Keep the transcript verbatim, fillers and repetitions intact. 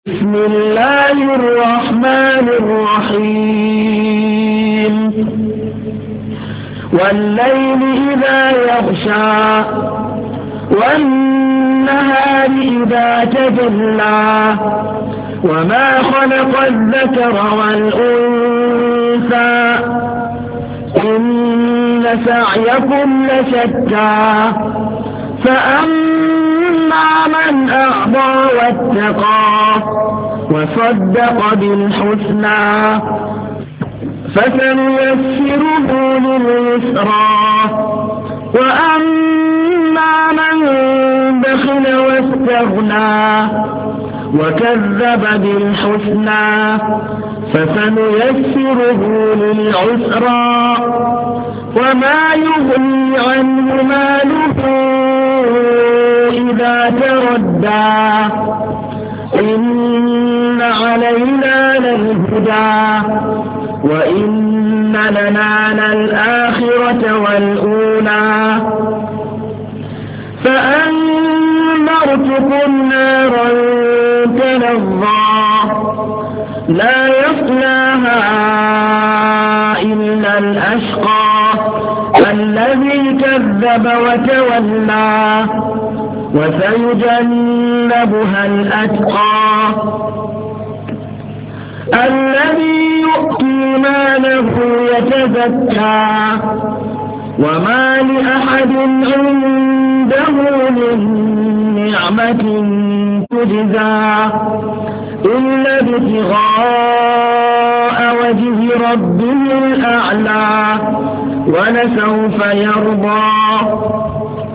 بسم الله الرحمن الرحيم والليل إذا يغشى والنهار إذا تجلى وما خلق الذكر والأنثى إن سعيكم لشتى فأما من أعطى واتقى وصدق بالحسنى فسنيسره لليسرى وأما من بخل واستغنى وكذب بالحسنى فسنيسره للعسرى وما يغني عنه ماله إذا تردى إن علينا للهدى وإن لنا للآخرة والأولى فأنذرتكم نارا تلظى لا يصلاها إلا الأشقى الذي كذب وتولى وسيجنبها الأتقى الذي يؤتي ماله يتزكى وما لأحد عنده من نعمة تجزى إلا ابتغاء وجه ربه الأعلى ولسوف يرضى